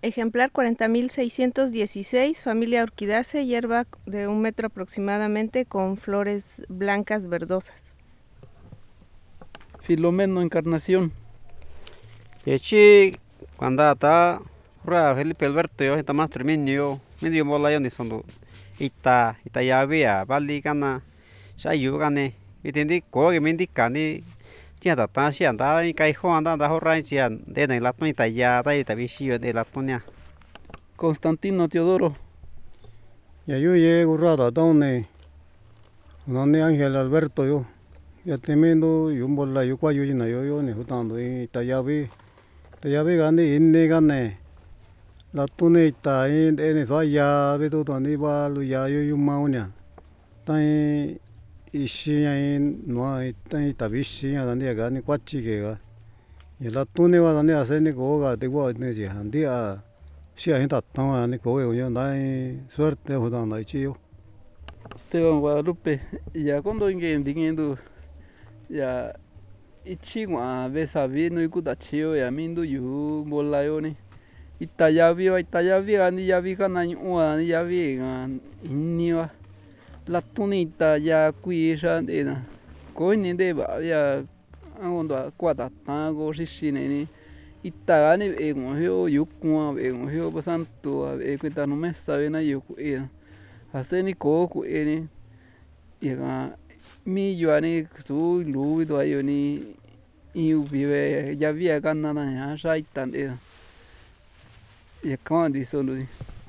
Ejemplar 40.616, familia Orchidaceae, hierba de 1 metro aproximadamente, con flores blancas verdosas. Filomeno Encarnación. Yechi cuando ata ra Felipe Alberto yo está más tremendo yo medio bola yo ni sondo ita ya vea vali kana sayu kane itendi ko que mendi kani chia ta sia anda kai ho anda da ho rai chia de nei la ita ya da ita visio de la tonia. Constantino Teodoro. Ya yo llego rata taune. Donde Ángel Alberto yo. Ya temiendo yo bola yo kwa yo na yo ni jutando ita ya ve gane inne gane. La tune ita ene sa ya ve to tani ba lu ya yo maunya. Tai ishi ya no tai ta vishi ya dani ga ni kwachi ge ga. Ya la tune wa dani ase ni go ga de wa ne ji han dia. Si a gente tão ni go yo dai suerte jutando ichi yo. Esteban Guadalupe. Ya cuando ingendo ya ichigua besa vino y kudachio ya mindu yu bola yo ni. Itayavi ani yavi kana ua ni yavi iniwa. La tunita ya kuisha ndena. Ko ni de ba ya angondo kwata tango shishine ni. Itagani ego hio yukua ego hio basanto e kwenta no mesa na yuku e. Haseni ko ku eni. Yega mi yuani su lu do ayoni iu vive ya via kana na ya shaitan e. Ya kan di solo